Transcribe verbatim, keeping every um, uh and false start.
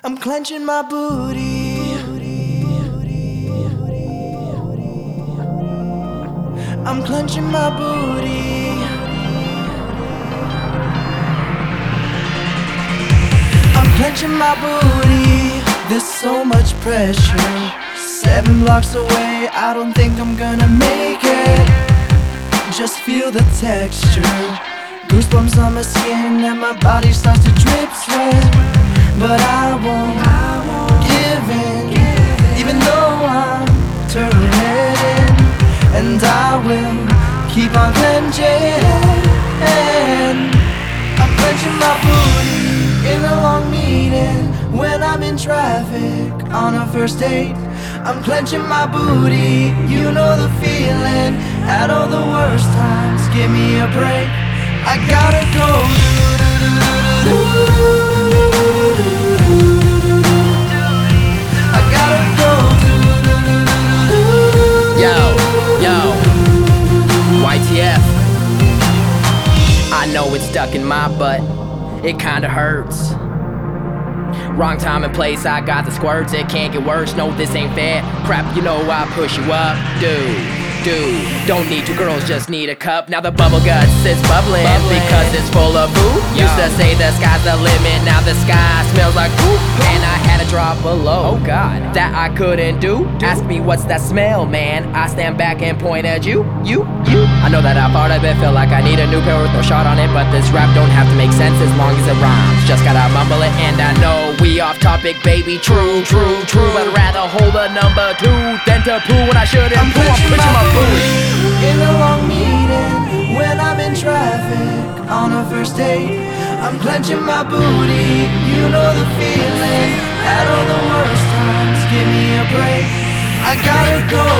I'm clenching my booty. I'm clenching my booty. I'm clenching my booty. There's so much pressure. Seven blocks away, I don't think I'm gonna make it. Just feel the texture. Goosebumps on my skin and my body starts to drip sweat. But I won't, I won't give in, even though I'm turning. And I will keep on clenching. I'm clenching my booty in a long meeting. When I'm in traffic on a first date, I'm clenching my booty. You know the feeling. At all the worst times, give me a break. I gotta go. I gotta go. Yo, yo, Y T F. I know it's stuck in my butt, it kinda hurts. Wrong time and place, I got the squirts. It can't get worse, no this ain't fair. Crap, you know I push you up, dude. Dude, don't need two girls, just need a cup. Now the bubble guts is bubbling, bubbling. Because it's full of poop. Yo. Used to say the sky's the limit, now the sky smells like poop. And I had a drop below, oh god, that I couldn't do. do. Ask me what's that smell, man? I stand back and point at you, you, you. I know that I farted, but feel like I need a new pair with no shot on it. But this rap don't have to make sense as long as it rhymes. Just gotta mumble it, and I know we off topic, baby. True, true, true. But I'd rather hold a number two than to poo when I shouldn't. I'm poo. I'm pushing my in a long meeting, when I'm in traffic on a first date, I'm clenching my booty. You know the feeling. At all the worst times, give me a break. I gotta go.